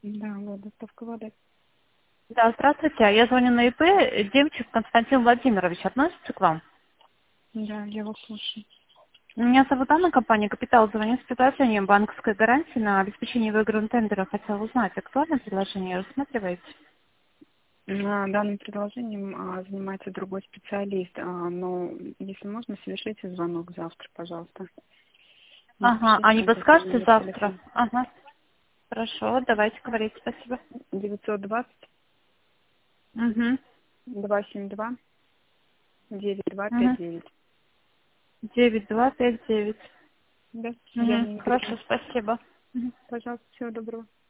Да, вот доставка воды. Да, здравствуйте. Я звоню на ИП. Демчик Константин Владимирович относится к вам? Да, я вас слушаю. Меня зовут Анна, компания «Капитал». Звоню с предложением банковской гарантии на обеспечение выигранного тендера. Хотела узнать, актуальное предложение рассматриваете? Данным предложением занимается другой специалист, но если можно, совершите звонок завтра, пожалуйста. Ага, Запишите а не на этот подскажете номер завтра? телефона. Ага, хорошо, давайте говорить, спасибо. 920 Угу, 272 угу. 9259. 9259. Да, я Угу, не хорошо, берегу. спасибо. Пожалуйста, всего доброго.